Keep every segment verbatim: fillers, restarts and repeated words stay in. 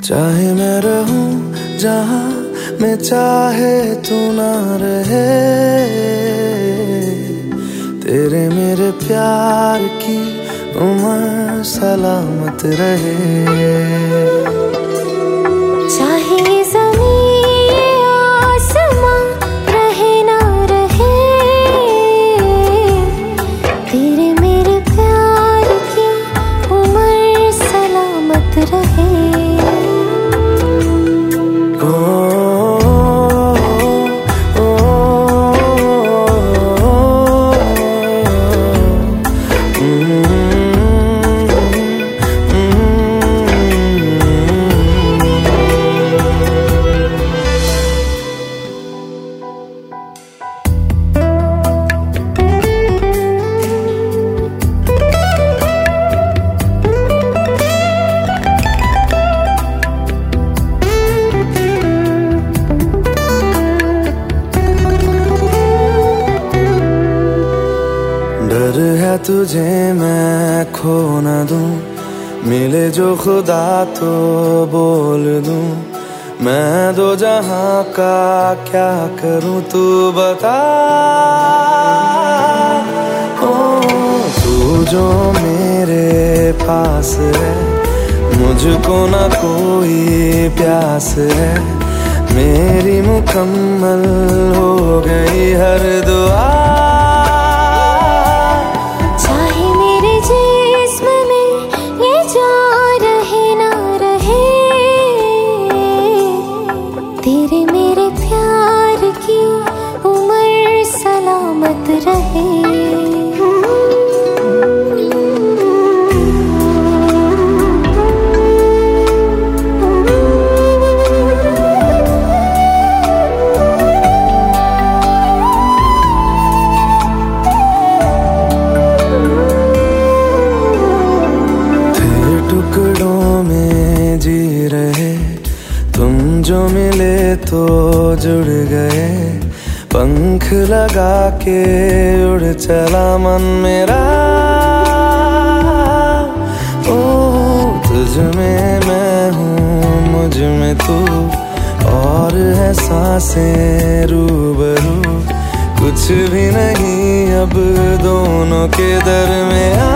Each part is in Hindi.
चाहे मैं रहूं जहां मैं चाहे तू ना रहे, तेरे मेरे प्यार की उम्र सलामत रहे। चाहे ज़मीन आसमां रहे ना रहे, तेरे मेरे प्यार की उम्र सलामत रहे। डर है तुझे मैं खो न दूं, मिले जो खुदा तो बोल दूं। मैं दो जहां का क्या करूं तू बता। ओ तू जो मेरे पास है, मुझको ना कोई प्यास है। मेरी मुकम्मल हो गई हर दुआ। तेरे मेरे प्यार की उम्र सलामत रहे। तेरे टुकड़ों में जी रहे, तुम जो मिले तो जुड़ गए। पंख लगा के उड़ चला मन मेरा। ओ तुझ में मैं हूँ, मुझ में तू, और है सांसें रूबरू। कुछ भी नहीं अब दोनों के दरमियां।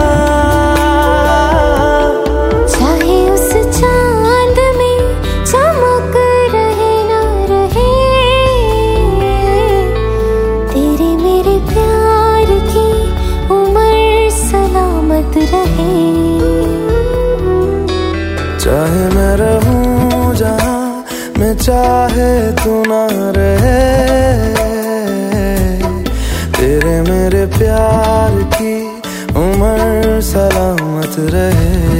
रहे। चाहे मैं रहूं जहां मैं चाहे तू ना रहे, तेरे मेरे प्यार की उम्र सलामत रहे।